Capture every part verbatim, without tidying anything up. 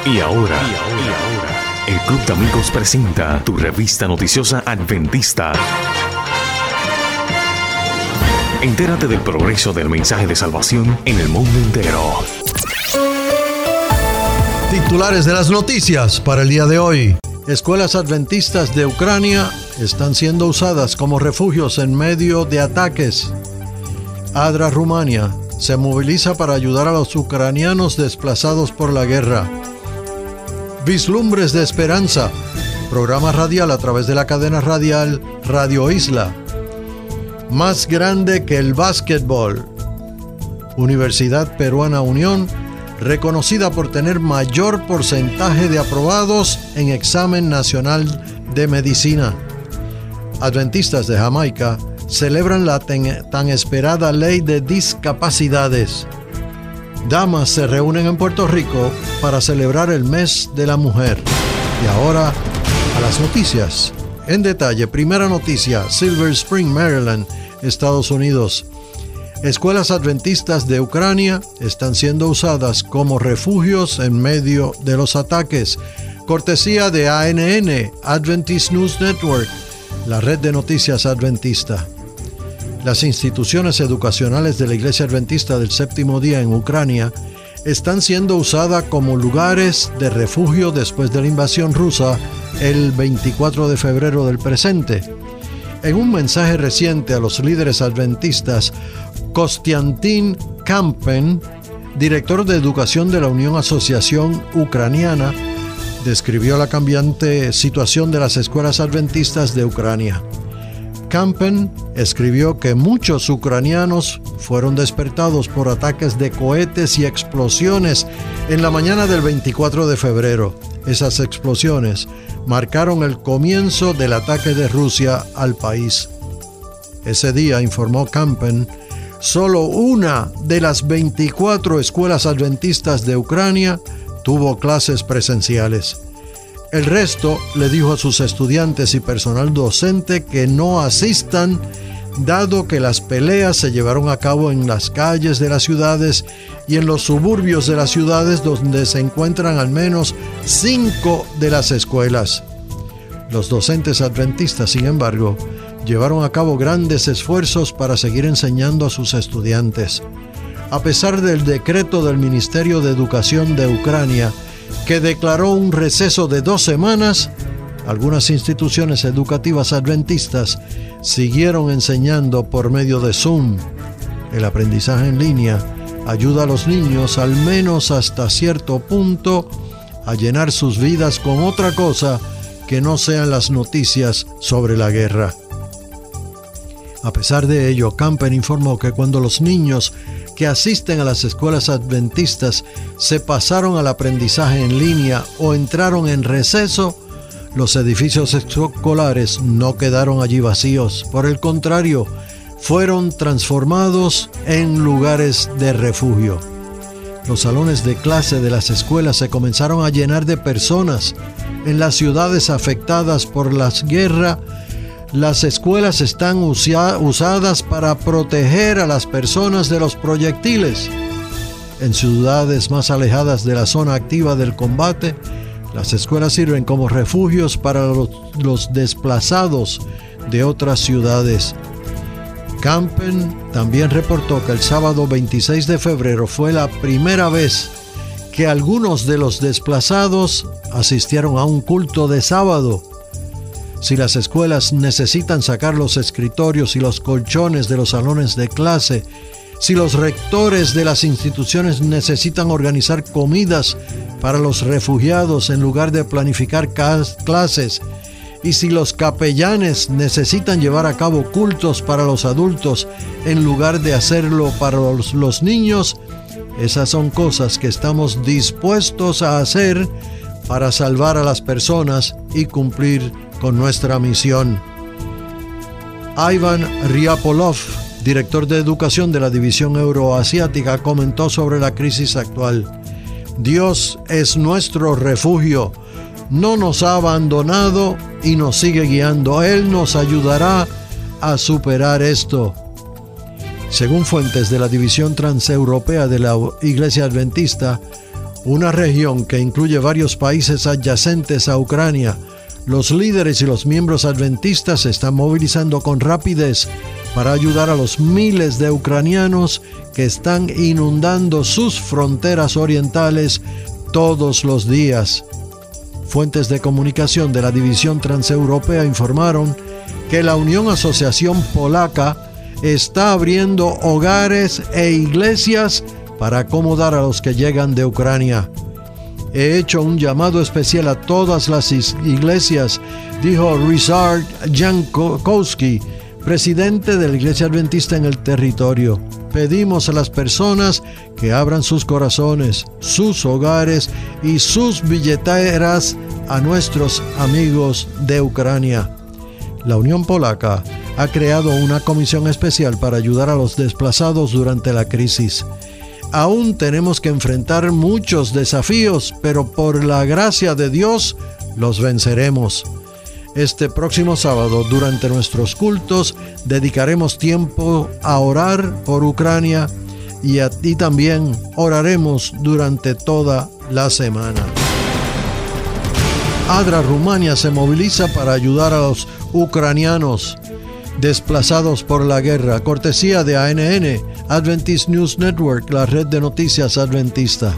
Y ahora, y ahora, el Club de Amigos presenta tu revista noticiosa adventista. Entérate del progreso del mensaje de salvación en el mundo entero. Titulares de las noticias para el día de hoy. Escuelas adventistas de Ucrania están siendo usadas como refugios en medio de ataques. ADRA Rumania se moviliza para ayudar a los ucranianos desplazados por la guerra. Vislumbres de Esperanza, programa radial a través de la cadena radial Radio Isla. Más grande que el básquetbol. Universidad Peruana Unión, reconocida por tener mayor porcentaje de aprobados en examen nacional de medicina. Adventistas de Jamaica celebran la ten, tan esperada ley de discapacidades. Damas se reúnen en Puerto Rico para celebrar el mes de la mujer. Y ahora, a las noticias. En detalle, primera noticia, Silver Spring, Maryland, Estados Unidos. Escuelas adventistas de Ucrania están siendo usadas como refugios en medio de los ataques. Cortesía de A N N, Adventist News Network, la red de noticias adventista. Las instituciones educacionales de la Iglesia Adventista del Séptimo Día en Ucrania están siendo usadas como lugares de refugio después de la invasión rusa el veinticuatro de febrero del presente. En un mensaje reciente a los líderes adventistas, Kostiantin Kampen, director de educación de la Unión Asociación Ucraniana, describió la cambiante situación de las escuelas adventistas de Ucrania. Kampen escribió que muchos ucranianos fueron despertados por ataques de cohetes y explosiones en la mañana del veinticuatro de febrero. Esas explosiones marcaron el comienzo del ataque de Rusia al país. Ese día, informó Kampen, solo una de las veinticuatro escuelas adventistas de Ucrania tuvo clases presenciales. El resto le dijo a sus estudiantes y personal docente que no asistan, dado que las peleas se llevaron a cabo en las calles de las ciudades y en los suburbios de las ciudades donde se encuentran al menos cinco de las escuelas. Los docentes adventistas, sin embargo, llevaron a cabo grandes esfuerzos para seguir enseñando a sus estudiantes. A pesar del decreto del Ministerio de Educación de Ucrania, que declaró un receso de dos semanas, algunas instituciones educativas adventistas siguieron enseñando por medio de Zoom. El aprendizaje en línea ayuda a los niños, al menos hasta cierto punto, a llenar sus vidas con otra cosa que no sean las noticias sobre la guerra. A pesar de ello, Kampen informó que cuando los niños que asisten a las escuelas adventistas se pasaron al aprendizaje en línea o entraron en receso, los edificios escolares no quedaron allí vacíos. Por el contrario, fueron transformados en lugares de refugio. Los salones de clase de las escuelas se comenzaron a llenar de personas. En las ciudades afectadas por la guerra, las escuelas están usia- usadas para proteger a las personas de los proyectiles. En ciudades más alejadas de la zona activa del combate, las escuelas sirven como refugios para los, los desplazados de otras ciudades. Kampen también reportó que el sábado veintiséis de febrero fue la primera vez que algunos de los desplazados asistieron a un culto de sábado. Si las escuelas necesitan sacar los escritorios y los colchones de los salones de clase, si los rectores de las instituciones necesitan organizar comidas para los refugiados en lugar de planificar clases, y si los capellanes necesitan llevar a cabo cultos para los adultos en lugar de hacerlo para los, los niños, esas son cosas que estamos dispuestos a hacer para salvar a las personas y cumplir con nuestra misión. Ivan Ryapolov, director de educación de la División Euroasiática, comentó sobre la crisis actual. Dios es nuestro refugio, no nos ha abandonado y nos sigue guiando. Él nos ayudará a superar esto. Según fuentes de la División Transeuropea de la Iglesia Adventista, una región que incluye varios países adyacentes a Ucrania. Los líderes y los miembros adventistas se están movilizando con rapidez para ayudar a los miles de ucranianos que están inundando sus fronteras orientales todos los días. Fuentes de comunicación de la División Transeuropea informaron que la Unión Asociación Polaca está abriendo hogares e iglesias para acomodar a los que llegan de Ucrania. He hecho un llamado especial a todas las iglesias, dijo Ryszard Jankowski, presidente de la Iglesia Adventista en el territorio. Pedimos a las personas que abran sus corazones, sus hogares y sus billeteras a nuestros amigos de Ucrania. La Unión Polaca ha creado una comisión especial para ayudar a los desplazados durante la crisis. Aún tenemos que enfrentar muchos desafíos, pero por la gracia de Dios los venceremos. Este próximo sábado, durante nuestros cultos, dedicaremos tiempo a orar por Ucrania y, a, y también oraremos durante toda la semana. ADRA Rumania se moviliza para ayudar a los ucranianos desplazados por la guerra, cortesía de A N N, Adventist News Network, la red de noticias adventista.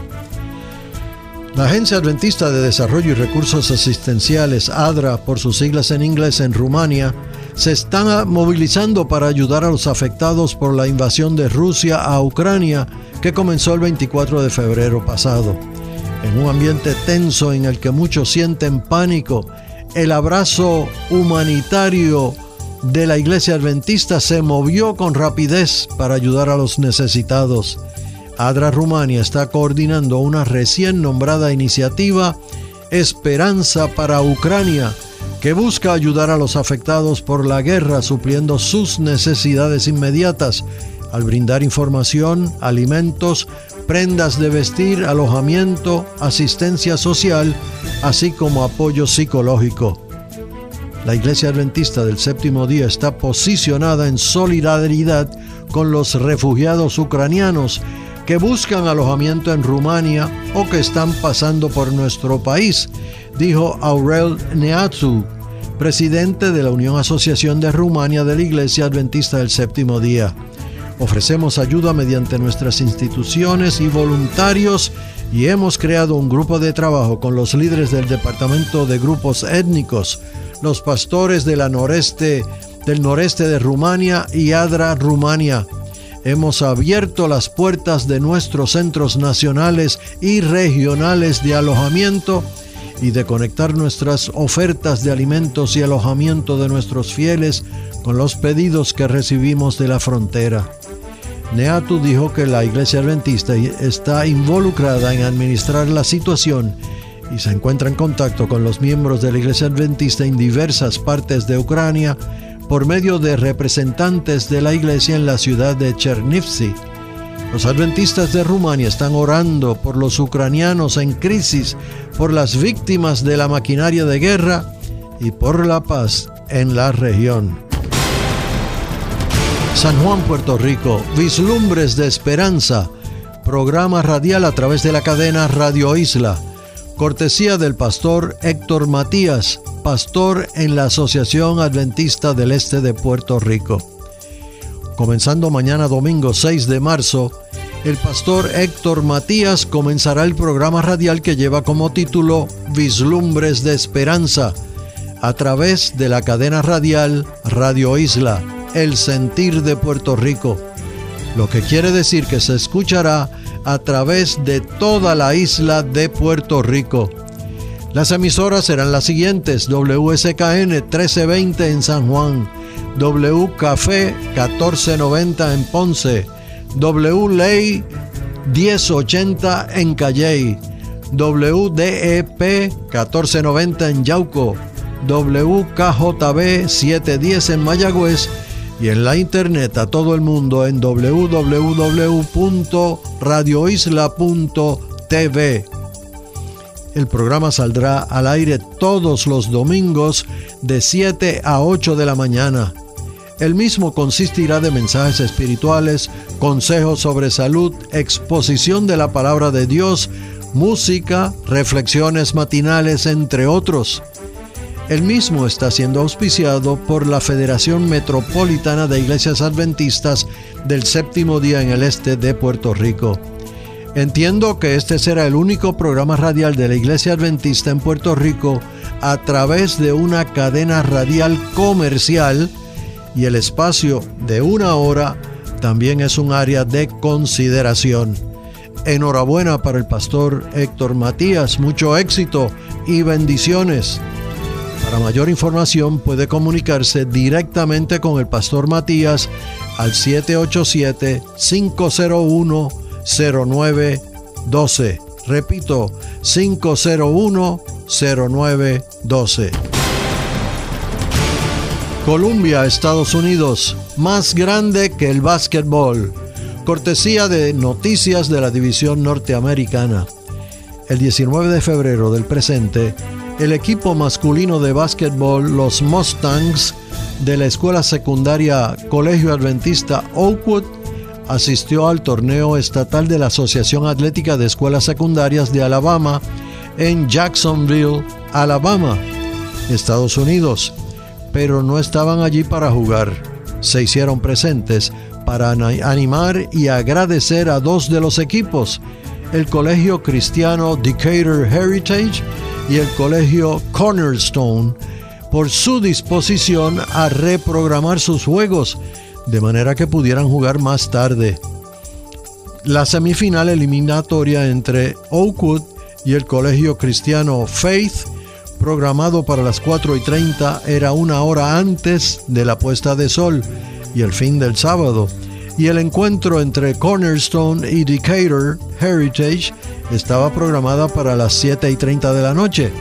La Agencia Adventista de Desarrollo y Recursos Asistenciales, ADRA, por sus siglas en inglés, en Rumania, se están movilizando para ayudar a los afectados por la invasión de Rusia a Ucrania, que comenzó el veinticuatro de febrero pasado. En un ambiente tenso en el que muchos sienten pánico, el abrazo humanitario de la Iglesia Adventista se movió con rapidez para ayudar a los necesitados. ADRA Rumania está coordinando una recién nombrada iniciativa, Esperanza para Ucrania, que busca ayudar a los afectados por la guerra supliendo sus necesidades inmediatas al brindar información, alimentos, prendas de vestir, alojamiento, asistencia social, así como apoyo psicológico. La Iglesia Adventista del Séptimo Día está posicionada en solidaridad con los refugiados ucranianos que buscan alojamiento en Rumania o que están pasando por nuestro país, dijo Aurel Neatu, presidente de la Unión Asociación de Rumania de la Iglesia Adventista del Séptimo Día. Ofrecemos ayuda mediante nuestras instituciones y voluntarios y hemos creado un grupo de trabajo con los líderes del Departamento de Grupos Étnicos, los pastores de la noreste, del noreste de Rumania y ADRA Rumania. Hemos abierto las puertas de nuestros centros nacionales y regionales de alojamiento y de conectar nuestras ofertas de alimentos y alojamiento de nuestros fieles con los pedidos que recibimos de la frontera. Neatu dijo que la Iglesia Adventista está involucrada en administrar la situación y se encuentra en contacto con los miembros de la Iglesia Adventista en diversas partes de Ucrania por medio de representantes de la Iglesia en la ciudad de Chernivtsi. Los adventistas de Rumania están orando por los ucranianos en crisis, por las víctimas de la maquinaria de guerra y por la paz en la región. San Juan, Puerto Rico, Vislumbres de Esperanza, programa radial a través de la cadena Radio Isla, cortesía del pastor Héctor Matías, pastor en la Asociación Adventista del Este de Puerto Rico. Comenzando mañana domingo seis de marzo, el pastor Héctor Matías comenzará el programa radial que lleva como título Vislumbres de Esperanza, a través de la cadena radial Radio Isla, el sentir de Puerto Rico, lo que quiere decir que se escuchará a través de toda la isla de Puerto Rico. Las emisoras serán las siguientes: W S K N trece veinte en San Juan, W Café catorce noventa en Ponce, W Ley diez ochenta en Calley, W D E P catorce noventa en Yauco, W K J B setecientos diez en Mayagüez y en la internet a todo el mundo en w w w punto radio isla punto t v. El programa saldrá al aire todos los domingos de siete a ocho de la mañana. El mismo consistirá de mensajes espirituales, consejos sobre salud, exposición de la palabra de Dios, música, reflexiones matinales, entre otros. El mismo está siendo auspiciado por la Federación Metropolitana de Iglesias Adventistas del Séptimo Día en el este de Puerto Rico. Entiendo que este será el único programa radial de la Iglesia Adventista en Puerto Rico a través de una cadena radial comercial, y el espacio de una hora también es un área de consideración. Enhorabuena para el pastor Héctor Matías, mucho éxito y bendiciones. Para mayor información puede comunicarse directamente con el pastor Matías al siete ocho siete, cinco cero uno, cero nueve uno dos. Repito, cinco cero uno, cero nueve uno dos. Columbia, Estados Unidos, más grande que el básquetbol. Cortesía de Noticias de la División Norteamericana. El diecinueve de febrero del presente, el equipo masculino de básquetbol, los Mustangs, de la escuela secundaria Colegio Adventista Oakwood, asistió al torneo estatal de la Asociación Atlética de Escuelas Secundarias de Alabama en Jacksonville, Alabama, Estados Unidos, pero no estaban allí para jugar. Se hicieron presentes para animar y agradecer a dos de los equipos, el Colegio Cristiano Decatur Heritage y el Colegio Cornerstone, por su disposición a reprogramar sus juegos de manera que pudieran jugar más tarde. La semifinal eliminatoria entre Oakwood y el Colegio Cristiano Faith, programado para las cuatro y treinta, era una hora antes de la puesta de sol y el fin del sábado, y el encuentro entre Cornerstone y Decatur Heritage estaba programada para las siete y treinta de la noche.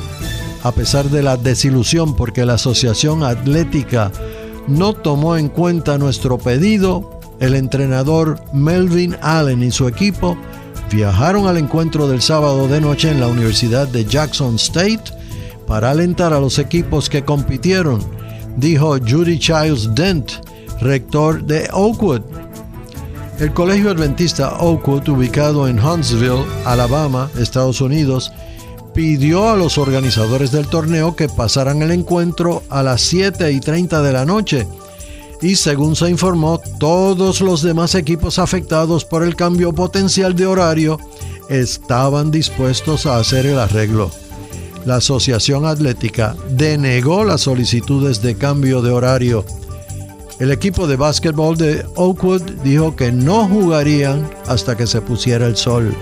A pesar de la desilusión porque la Asociación Atlética no tomó en cuenta nuestro pedido, el entrenador Melvin Allen y su equipo viajaron al encuentro del sábado de noche en la Universidad de Jackson State para alentar a los equipos que compitieron, dijo Judy Childs Dent, rector de Oakwood. El Colegio Adventista Oakwood, ubicado en Huntsville, Alabama, Estados Unidos, pidió a los organizadores del torneo que pasaran el encuentro a las siete y treinta de la noche, y según se informó, todos los demás equipos afectados por el cambio potencial de horario estaban dispuestos a hacer el arreglo. La Asociación Atlética denegó las solicitudes de cambio de horario. El equipo de básquetbol de Oakwood dijo que no jugarían hasta que se pusiera el sol.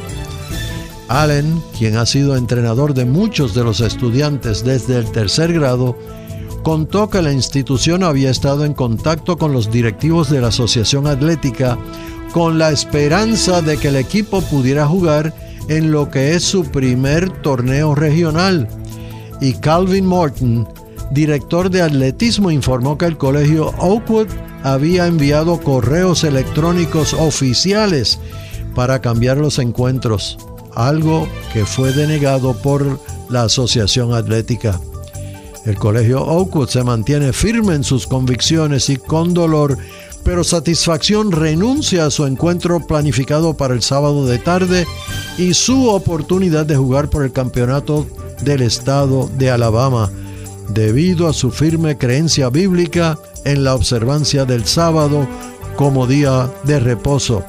Allen, quien ha sido entrenador de muchos de los estudiantes desde el tercer grado, contó que la institución había estado en contacto con los directivos de la Asociación Atlética con la esperanza de que el equipo pudiera jugar en lo que es su primer torneo regional. Y Calvin Morton, director de atletismo, informó que el colegio Oakwood había enviado correos electrónicos oficiales para cambiar los encuentros, algo que fue denegado por la Asociación Atlética. El colegio Oakwood se mantiene firme en sus convicciones y con dolor, pero satisfacción, renuncia a su encuentro planificado para el sábado de tarde y su oportunidad de jugar por el campeonato del estado de Alabama, debido a su firme creencia bíblica en la observancia del sábado como día de reposo.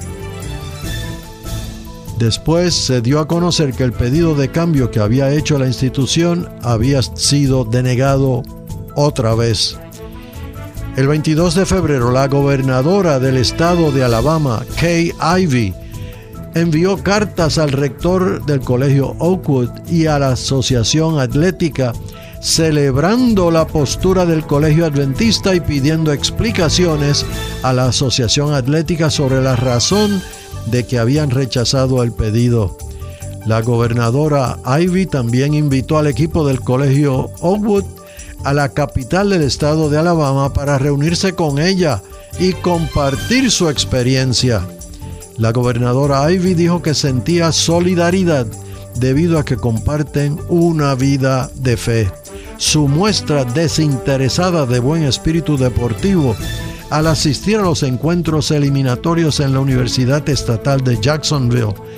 Después se dio a conocer que el pedido de cambio que había hecho la institución había sido denegado otra vez. El veintidós de febrero, la gobernadora del estado de Alabama, Kay Ivey, envió cartas al rector del colegio Oakwood y a la Asociación Atlética celebrando la postura del colegio adventista y pidiendo explicaciones a la Asociación Atlética sobre la razón de que habían rechazado el pedido. La gobernadora Ivey también invitó al equipo del colegio Oakwood a la capital del estado de Alabama para reunirse con ella y compartir su experiencia. La gobernadora Ivey dijo que sentía solidaridad debido a que comparten una vida de fe. Su muestra desinteresada de buen espíritu deportivo al asistir a los encuentros eliminatorios en la Universidad Estatal de Jacksonville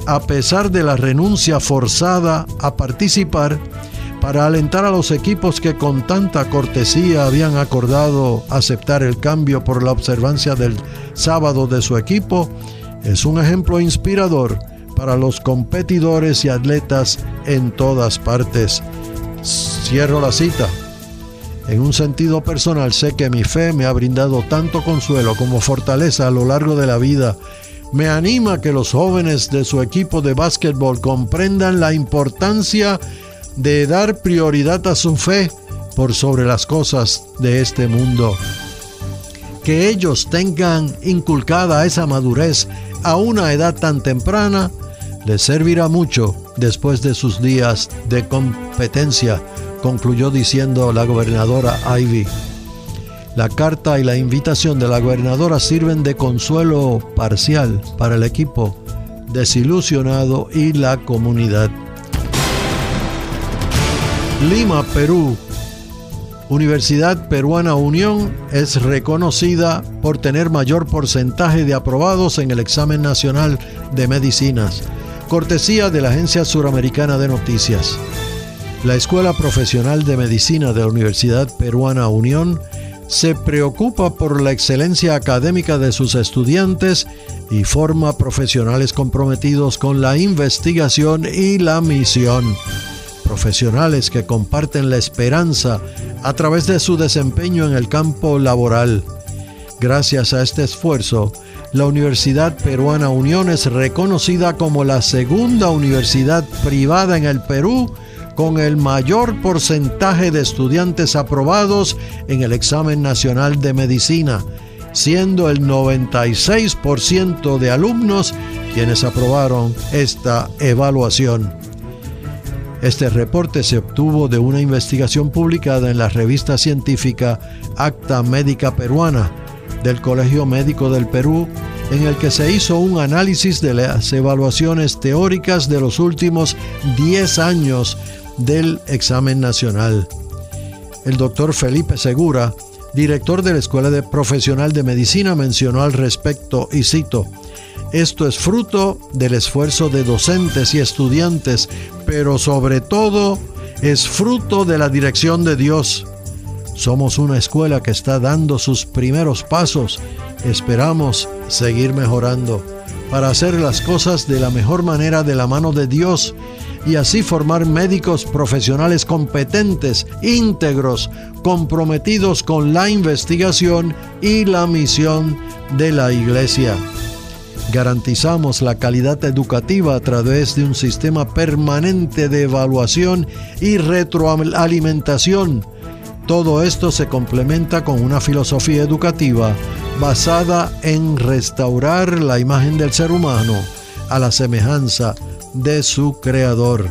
a pesar de la renuncia forzada a participar, para alentar a los equipos que con tanta cortesía habían acordado aceptar el cambio por la observancia del sábado de su equipo, es un ejemplo inspirador para los competidores y atletas en todas partes. Cierro la cita. En un sentido personal, sé que mi fe me ha brindado tanto consuelo como fortaleza a lo largo de la vida. Me anima que los jóvenes de su equipo de básquetbol comprendan la importancia de dar prioridad a su fe por sobre las cosas de este mundo. Que ellos tengan inculcada esa madurez a una edad tan temprana les servirá mucho después de sus días de competencia, concluyó diciendo la gobernadora Ivey. La carta y la invitación de la gobernadora sirven de consuelo parcial para el equipo desilusionado y la comunidad. Lima, Perú. Universidad Peruana Unión es reconocida por tener mayor porcentaje de aprobados en el examen nacional de medicinas, cortesía de la Agencia Suramericana de Noticias. La Escuela Profesional de Medicina de la Universidad Peruana Unión se preocupa por la excelencia académica de sus estudiantes y forma profesionales comprometidos con la investigación y la misión. Profesionales que comparten la esperanza a través de su desempeño en el campo laboral. Gracias a este esfuerzo, la Universidad Peruana Unión es reconocida como la segunda universidad privada en el Perú con el mayor porcentaje de estudiantes aprobados en el examen nacional de medicina, siendo el noventa y seis por ciento de alumnos quienes aprobaron esta evaluación. Este reporte se obtuvo de una investigación publicada en la revista científica Acta Médica Peruana del Colegio Médico del Perú, en el que se hizo un análisis de las evaluaciones teóricas de los últimos diez años del examen nacional. El doctor Felipe Segura, director de la Escuela de Profesional de Medicina, mencionó al respecto, y cito: esto es fruto del esfuerzo de docentes y estudiantes, pero sobre todo es fruto de la dirección de Dios. Somos una escuela que está dando sus primeros pasos. Esperamos seguir mejorando para hacer las cosas de la mejor manera de la mano de Dios y así formar médicos profesionales competentes, íntegros, comprometidos con la investigación y la misión de la Iglesia. Garantizamos la calidad educativa a través de un sistema permanente de evaluación y retroalimentación. Todo esto se complementa con una filosofía educativa basada en restaurar la imagen del ser humano a la semejanza de su creador.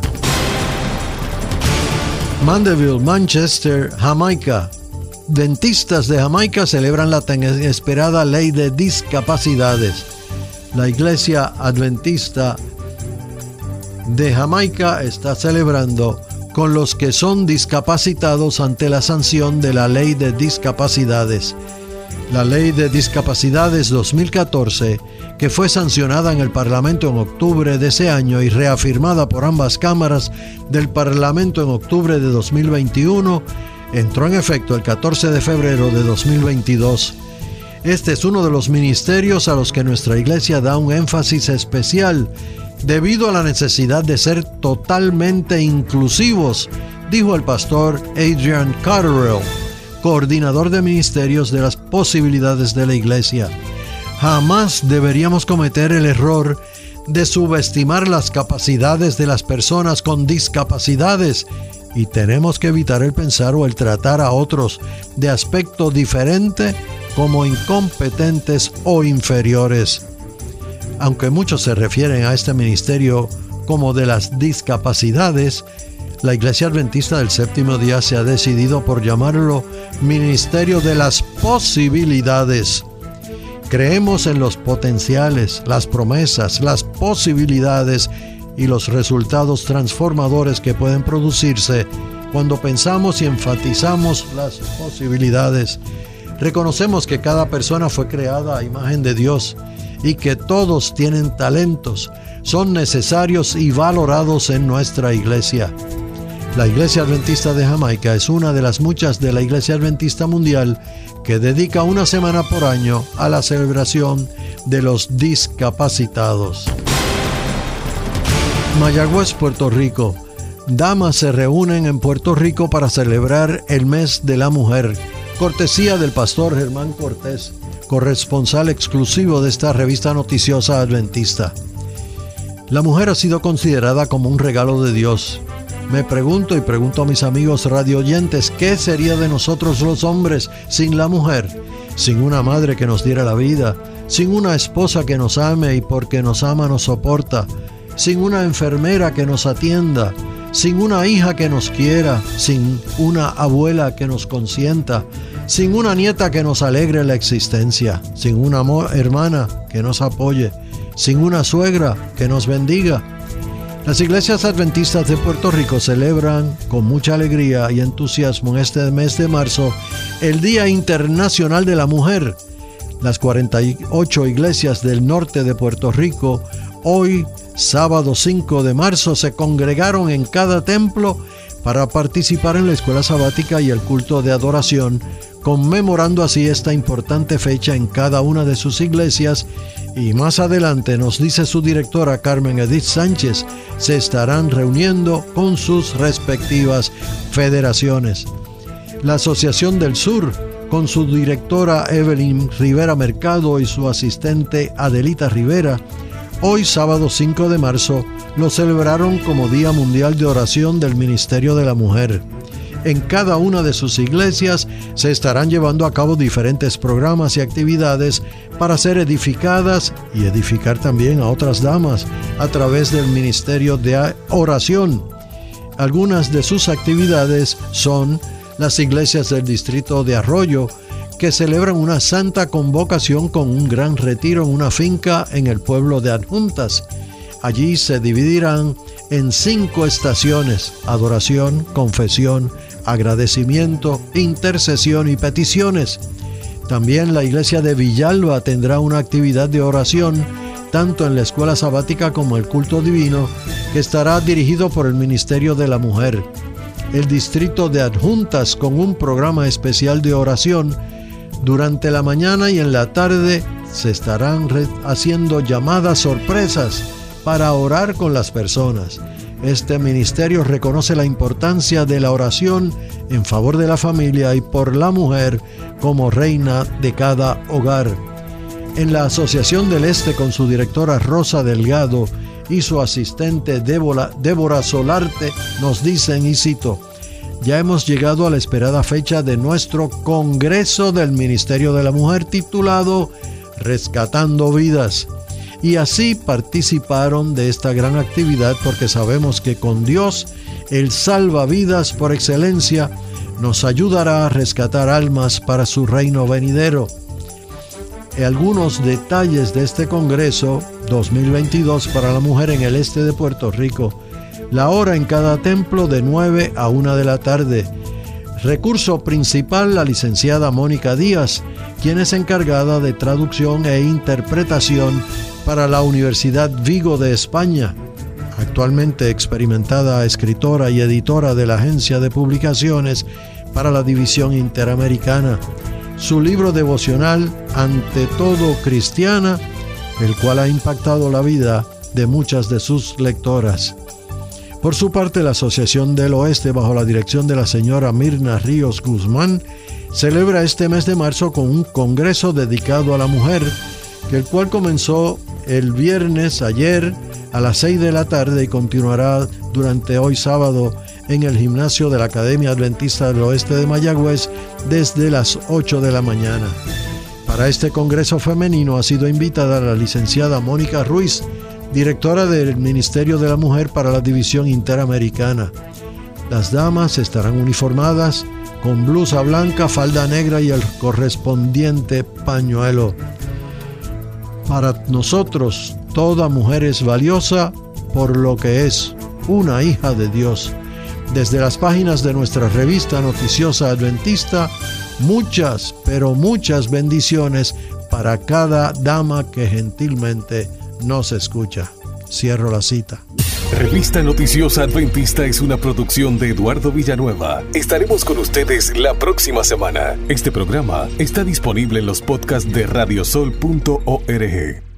Mandeville, Manchester, Jamaica. Dentistas de Jamaica celebran la tan esperada ley de discapacidades. La Iglesia Adventista de Jamaica está celebrando con los que son discapacitados ante la sanción de la Ley de Discapacidades. La Ley de Discapacidades dos mil catorce, que fue sancionada en el Parlamento en octubre de ese año y reafirmada por ambas cámaras del Parlamento en octubre de dos mil veintiuno, entró en efecto el catorce de febrero de dos mil veintidós. Este es uno de los ministerios a los que nuestra iglesia da un énfasis especial debido a la necesidad de ser totalmente inclusivos, dijo el pastor Adrian Cotterill, coordinador de ministerios de las posibilidades de la iglesia. Jamás deberíamos cometer el error de subestimar las capacidades de las personas con discapacidades y tenemos que evitar el pensar o el tratar a otros de aspecto diferente como incompetentes o inferiores. Aunque muchos se refieren a este ministerio como de las discapacidades, la Iglesia Adventista del Séptimo Día se ha decidido por llamarlo Ministerio de las Posibilidades. Creemos en los potenciales, las promesas, las posibilidades y los resultados transformadores que pueden producirse cuando pensamos y enfatizamos las posibilidades. Reconocemos que cada persona fue creada a imagen de Dios y que todos tienen talentos, son necesarios y valorados en nuestra iglesia. La Iglesia Adventista de Jamaica es una de las muchas de la Iglesia Adventista Mundial que dedica una semana por año a la celebración de los discapacitados. Mayagüez, Puerto Rico. Damas se reúnen en Puerto Rico para celebrar el mes de la mujer. Cortesía del pastor Germán Cortés, corresponsal exclusivo de esta revista noticiosa adventista. La mujer ha sido considerada como un regalo de Dios. Me pregunto y pregunto a mis amigos radioyentes, ¿qué sería de nosotros los hombres sin la mujer? Sin una madre que nos diera la vida, sin una esposa que nos ame y porque nos ama nos soporta, sin una enfermera que nos atienda, sin una hija que nos quiera, sin una abuela que nos consienta, sin una nieta que nos alegre la existencia, sin una hermana que nos apoye, sin una suegra que nos bendiga. Las iglesias adventistas de Puerto Rico celebran con mucha alegría y entusiasmo en este mes de marzo el Día Internacional de la Mujer. Las cuarenta y ocho iglesias del norte de Puerto Rico hoy, sábado cinco de marzo, se congregaron en cada templo para participar en la escuela sabática y el culto de adoración, conmemorando así esta importante fecha en cada una de sus iglesias. Y más adelante, nos dice su directora Carmen Edith Sánchez, se estarán reuniendo con sus respectivas federaciones. La Asociación del Sur, con su directora Evelyn Rivera Mercado y su asistente Adelita Rivera, hoy sábado cinco de marzo lo celebraron como Día Mundial de Oración del Ministerio de la Mujer. En cada una de sus iglesias se estarán llevando a cabo diferentes programas y actividades para ser edificadas y edificar también a otras damas a través del Ministerio de Oración. Algunas de sus actividades son las iglesias del distrito de Arroyo, que celebran una santa convocación con un gran retiro en una finca en el pueblo de Adjuntas. Allí se dividirán en cinco estaciones: adoración, confesión, agradecimiento, intercesión y peticiones. También la iglesia de Villalba tendrá una actividad de oración, tanto en la escuela sabática como el culto divino, que estará dirigido por el Ministerio de la Mujer. El distrito de Adjuntas, con un programa especial de oración, durante la mañana y en la tarde se estarán haciendo llamadas sorpresas para orar con las personas. Este ministerio reconoce la importancia de la oración en favor de la familia y por la mujer como reina de cada hogar. En la Asociación del Este, con su directora Rosa Delgado y su asistente Débora, Débora Solarte, nos dicen, y cito: ya hemos llegado a la esperada fecha de nuestro Congreso del Ministerio de la Mujer titulado Rescatando Vidas. Y así participaron de esta gran actividad porque sabemos que con Dios, el salvavidas por excelencia, nos ayudará a rescatar almas para su reino venidero. Algunos detalles de este Congreso dos mil veintidós para la mujer en el este de Puerto Rico. La hora en cada templo de nueve a una de la tarde. Recurso principal, la licenciada Mónica Díaz, quien es encargada de traducción e interpretación para la Universidad Vigo de España. Actualmente experimentada escritora y editora de la agencia de publicaciones para la división interamericana. Su libro devocional, Ante todo Cristiana, el cual ha impactado la vida de muchas de sus lectoras. Por su parte, la Asociación del Oeste, bajo la dirección de la señora Mirna Ríos Guzmán, celebra este mes de marzo con un congreso dedicado a la mujer, el cual comenzó el viernes ayer a las seis de la tarde y continuará durante hoy sábado en el gimnasio de la Academia Adventista del Oeste de Mayagüez desde las ocho de la mañana. Para este congreso femenino ha sido invitada la licenciada Mónica Ruiz, directora del Ministerio de la Mujer para la División Interamericana. Las damas estarán uniformadas con blusa blanca, falda negra y el correspondiente pañuelo. Para nosotros, toda mujer es valiosa por lo que es una hija de Dios. Desde las páginas de nuestra revista noticiosa adventista, muchas, pero muchas bendiciones para cada dama que gentilmente nos escucha. Cierro la cita. Revista Noticiosa Adventista es una producción de Eduardo Villanueva. Estaremos con ustedes la próxima semana. Este programa está disponible en los podcasts de radiosol punto org.